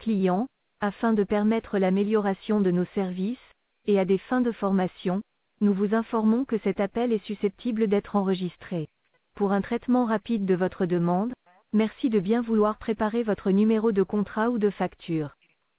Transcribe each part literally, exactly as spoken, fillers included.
clients, afin de permettre l'amélioration de nos services, et à des fins de formation, nous vous informons que cet appel est susceptible d'être enregistré. Pour un traitement rapide de votre demande, merci de bien vouloir préparer votre numéro de contrat ou de facture.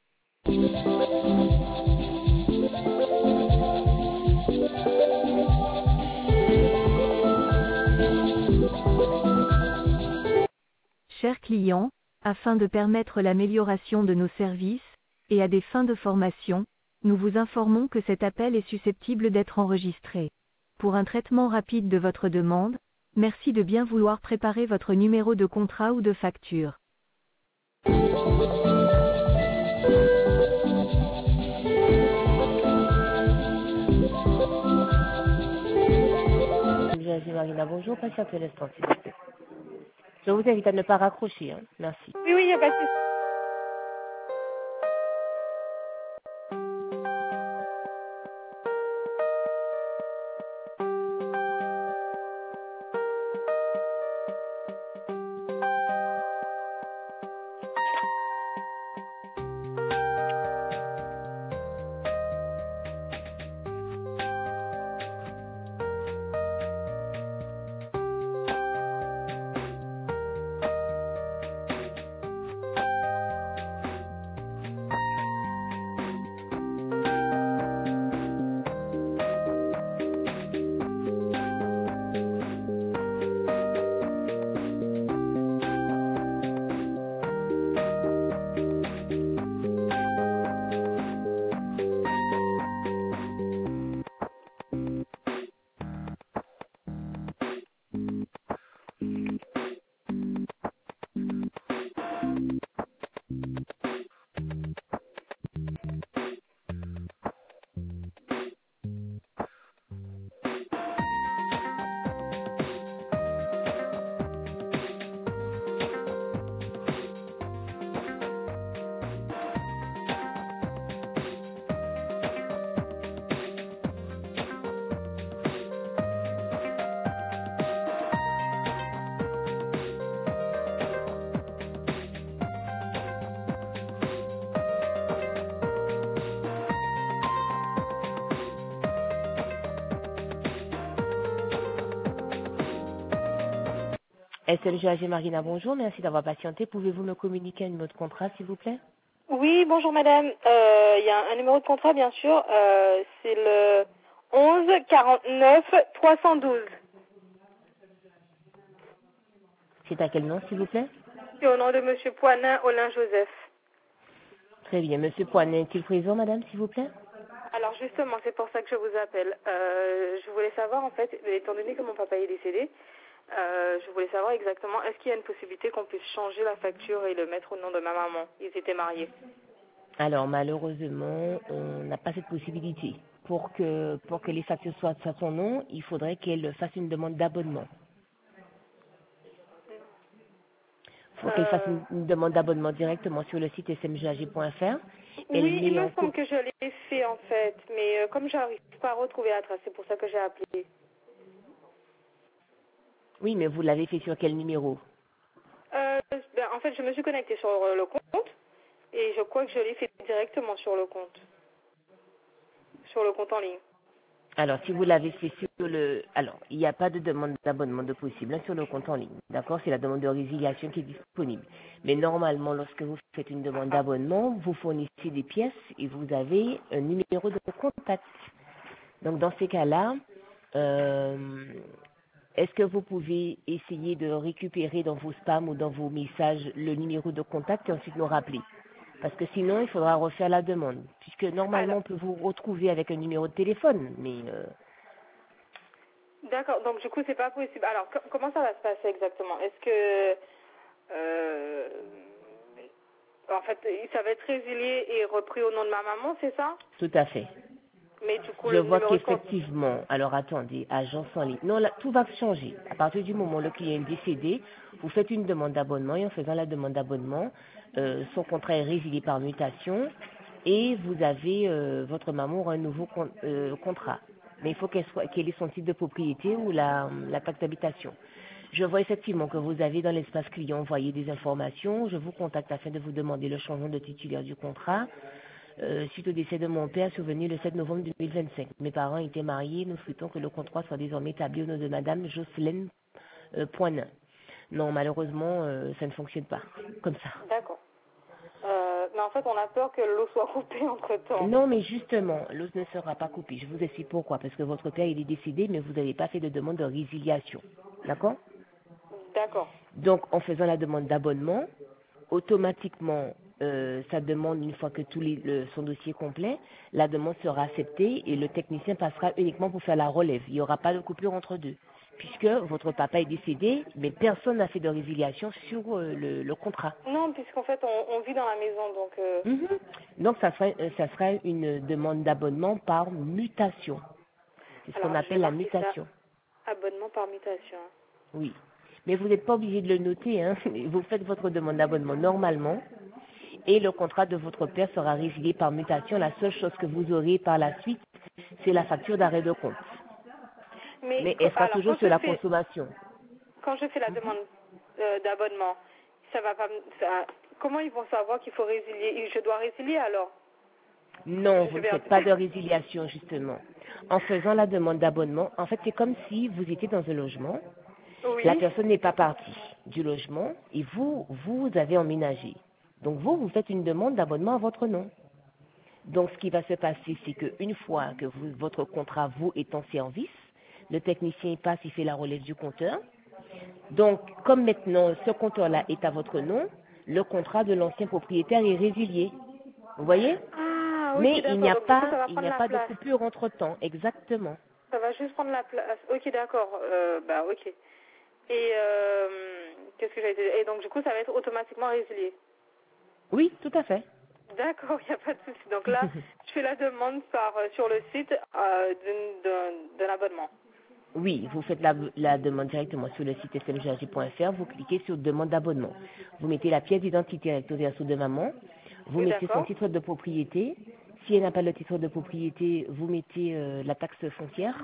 Chers clients, afin de permettre l'amélioration de nos services, et à des fins de formation, nous vous informons que cet appel est susceptible d'être enregistré. Pour un traitement rapide de votre demande, merci de bien vouloir préparer votre numéro de contrat ou de facture. Marina, bonjour, patientez l'instant, s'il vous plaît. Je vous invite à ne pas raccrocher, hein. Merci. Oui, oui, il n'y a pas de souci. S L G A G Marina, bonjour, merci d'avoir patienté. Pouvez-vous me communiquer un numéro de contrat, s'il vous plaît? Oui, bonjour madame. Euh, Il y a un numéro de contrat, bien sûr. Euh, c'est le onze quarante-neuf trois cent douze. C'est à quel nom, s'il vous plaît? C'est au nom de monsieur Poinin Olin Joseph. Très bien. Monsieur Poinet, est-il présent, madame, s'il vous plaît? Alors justement, c'est pour ça que je vous appelle. Euh, je voulais savoir, en fait, étant donné que mon papa est décédé, euh, je voulais savoir exactement, est-ce qu'il y a une possibilité qu'on puisse changer la facture et le mettre au nom de ma maman? Ils étaient mariés. Alors, malheureusement, on n'a pas cette possibilité. Pour que, pour que les factures soient à son nom, il faudrait qu'elle fasse une demande d'abonnement. Il faut qu'elle fasse Euh, une, une demande d'abonnement directement sur le site s m g a g point f r. Elle oui, il met me en semble copie. que je l'ai fait, en fait, mais euh, comme j'arrive pas à retrouver la trace, c'est pour ça que j'ai appelé. Oui, mais vous l'avez fait sur quel numéro? Euh, ben, en fait, je me suis connectée sur euh, le compte et je crois que je l'ai fait directement sur le compte, sur le compte en ligne. Alors, si vous l'avez fait sur le... Alors, il n'y a pas de demande d'abonnement de possible hein, sur le compte en ligne. D'accord? C'est la demande de résiliation qui est disponible. Mais normalement, lorsque vous faites une demande Ah, d'abonnement, vous fournissez des pièces et vous avez un numéro de contact. Donc, dans ces cas-là, euh, est-ce que vous pouvez essayer de récupérer dans vos spams ou dans vos messages le numéro de contact et ensuite nous rappeler? Parce que sinon, il faudra refaire la demande. Puisque normalement, alors, on peut vous retrouver avec un numéro de téléphone. Mais euh, d'accord. Donc du coup, c'est pas possible. Alors, co- comment ça va se passer exactement? Est-ce que, euh, en fait, ça va être résilié et repris au nom de ma maman, c'est ça? tout à fait. Mais du coup, Je le vois numéro de compte. qu'effectivement, alors attendez, agence en ligne. Non, là, tout va changer. À partir du moment où le client est décédé, vous faites une demande d'abonnement et en faisant la demande d'abonnement, euh, son contrat est résilié par mutation et vous avez, euh, votre maman aura un nouveau con- euh, contrat. Mais il faut qu'elle soit, qu'elle ait son titre de propriété ou la, la taxe d'habitation. Je vois effectivement que vous avez dans l'espace client envoyé des informations. Je vous contacte afin de vous demander le changement de titulaire du contrat. Euh, suite au décès de mon père survenu le sept novembre deux mille vingt-cinq. Mes parents étaient mariés. Nous souhaitons que le contrat soit désormais établi au nom de Madame Jocelyne euh, Poinin. Non, malheureusement, euh, ça ne fonctionne pas comme ça. D'accord. Euh, mais en fait, on a peur que l'eau soit coupée entre-temps. Non, mais justement, l'os ne sera pas coupé. Je vous explique pourquoi. Parce que votre père, il est décédé, mais vous n'avez pas fait de demande de résiliation. D'accord? D'accord. Donc, en faisant la demande d'abonnement, automatiquement, euh, sa demande, une fois que tout les, le, son dossier est complet, la demande sera acceptée et le technicien passera uniquement pour faire la relève. Il n'y aura pas de coupure entre deux. Puisque votre papa est décédé, mais personne n'a fait de résiliation sur euh, le, le contrat. Non, puisqu'en fait, on, on vit dans la maison, donc... Euh... Mhm. Donc, ça sera, euh, ça sera une demande d'abonnement par mutation. C'est ce qu'on Alors, je appelle vais la marquer mutation. ça. Abonnement par mutation. Oui. Mais vous n'êtes pas obligé de le noter. Hein. Vous faites votre demande d'abonnement normalement et le contrat de votre père sera résilié par mutation. La seule chose que vous aurez par la suite, c'est la facture d'arrêt de compte. Mais, Mais elle sera alors, toujours quand sur je la fais, consommation. quand je fais la demande euh, d'abonnement, ça va pas... me- Ça, comment ils vont savoir qu'il faut résilier? Je dois résilier alors? Non, Je vous suis ne faites pas perdue. de résiliation, justement. En faisant la demande d'abonnement, en fait, c'est comme si vous étiez dans un logement. La Oui. personne n'est pas partie du logement et vous, vous avez emménagé. Donc vous, vous faites une demande d'abonnement à votre nom. Donc ce qui va se passer, c'est qu'une fois que vous, votre contrat, vous, est en service, le technicien il passe, il fait la relève du compteur. Donc comme maintenant ce compteur-là est à votre nom, le contrat de l'ancien propriétaire est résilié. Vous voyez? Ah, ok, Mais il n'y d'accord. a Donc, du coup, ça pas, va il n'y prendre a la pas de place. coupure entre temps, exactement. Ça va juste prendre la place. Ok, d'accord. Euh, bah, ok. Et euh, qu'est-ce que j'allais dire? Et donc, du coup, ça va être automatiquement résilié. Oui, tout à fait. D'accord, il n'y a pas de souci. Donc là, je fais la demande par, euh, sur le site euh, d'une- d'un d'un abonnement. Oui, vous faites la, la demande directement sur le site s m g a g point f r, vous cliquez sur demande d'abonnement. Vous mettez la pièce d'identité recto verso de maman, vous Oui, mettez son d'accord. titre de propriété. Si elle n'a pas le titre de propriété, vous mettez euh, la taxe foncière.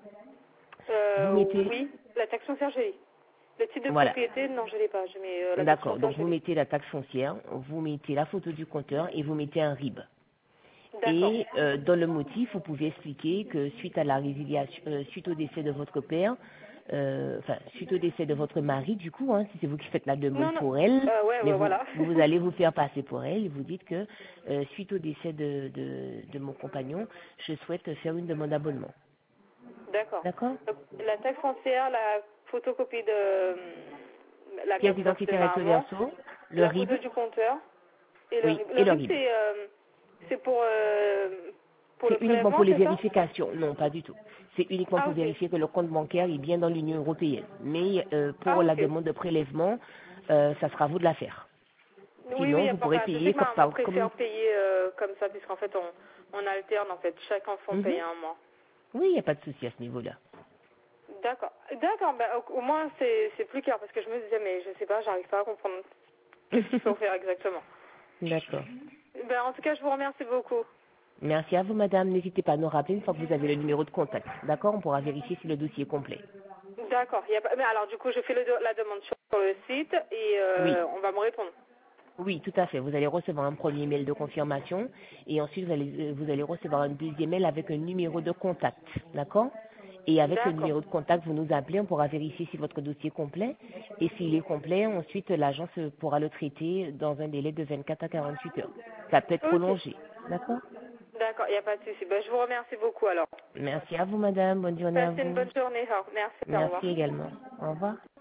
Vous Euh, mettez, oui, la taxe foncière, je l'ai. Le titre de voilà, propriété, non, je ne l'ai pas. Je mets euh, la taxe d'accord. foncière, Donc je vous l'ai. mettez la taxe foncière, vous mettez la photo du compteur et vous mettez un R I B. D'accord. Et euh, dans le motif, vous pouvez expliquer que suite à la résiliation, euh, suite au décès de votre père, euh, enfin suite au décès de votre mari, du coup, hein, si c'est vous qui faites la demande Non, non. pour elle, Euh, ouais, mais ouais, vous, voilà. vous allez vous faire passer pour elle, et vous dites que euh, suite au décès de, de, de mon compagnon, je souhaite faire une demande d'abonnement. D'accord. D'accord? Donc, la taxe foncière, la photocopie de euh, la Pièce carte d'identité d'identité de recto maman, verso, le la R I B, photo du compteur et le oui, R I B. Le et le R I B, R I B. c'est euh, c'est pour, euh, pour le C'est uniquement pour prélèvement, les c'est ça? vérifications. Non, pas du tout. C'est uniquement Ah, pour ok. vérifier que le compte bancaire est bien dans l'Union européenne. Mais euh, Ah, pour la ok. demande de prélèvement, euh, ça sera à vous de la faire. Oui, oui, Sinon, vous pourrez enfin, je sais payer que comme ma maman par comme. préfère payer euh, comme ça, puisqu'en fait, on, on alterne, en fait. Chaque enfant Mhm. paye un mois. Oui, il n'y a pas de souci à ce niveau-là. D'accord. D'accord, bah, au, au moins, c'est c'est plus clair, parce que je me disais, mais je sais pas, j'arrive pas à comprendre qu'est-ce qu'il faut faire exactement. D'accord. Ben, en tout cas, je vous remercie beaucoup. Merci à vous, madame. N'hésitez pas à nous rappeler une fois que vous avez le numéro de contact. D'accord? On pourra vérifier si le dossier est complet. D'accord. il y a pas- Mais alors, du coup, je fais le do- la demande sur le site et Oui. euh, on va me répondre. Oui, tout à fait. Vous allez recevoir un premier mail de confirmation et ensuite vous allez, euh, vous allez recevoir un deuxième mail avec un numéro de contact. D'accord? Et avec le D'accord. numéro de contact, vous nous appelez, on pourra vérifier si votre dossier est complet. Et s'il est complet, ensuite l'agence pourra le traiter dans un délai de vingt-quatre à quarante-huit heures. Ça peut être Ok. prolongé. D'accord? D'accord, il n'y a pas de souci. Ben, je vous remercie beaucoup alors. Merci à vous, madame. Bonne journée à Passez une vous. bonne journée. Au- Merci, au revoir. Merci également. Au revoir.